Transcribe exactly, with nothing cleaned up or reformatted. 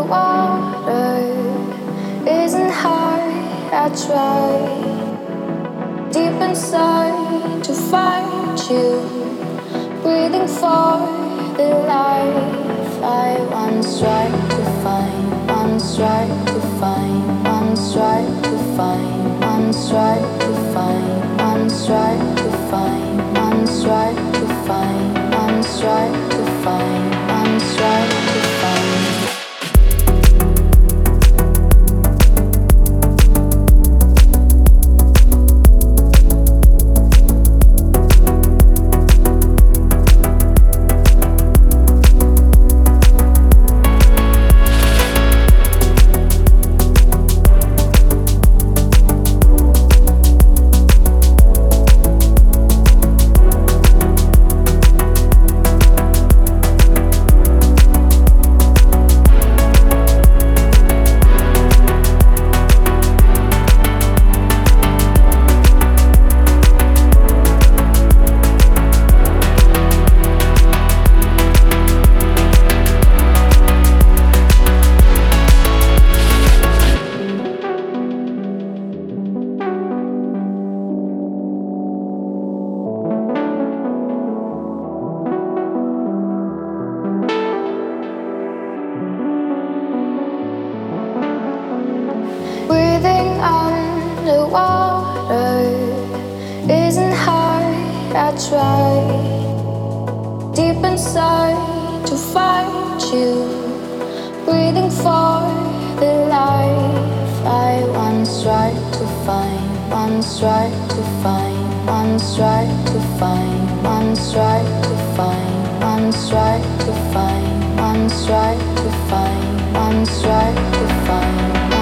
water isn't hard. I try deep inside to find you, breathing for the life I once tried to find, once tried to find, once tried to find, once tried to find, once tried to find, once tried to find, once tried to find, once tried to find. Breathing underwater isn't hard. I try deep inside to find you, breathing for the life I once tried to find, once tried to find, once tried to find, once tried to find, once tried to find, once tried to find, once tried to find.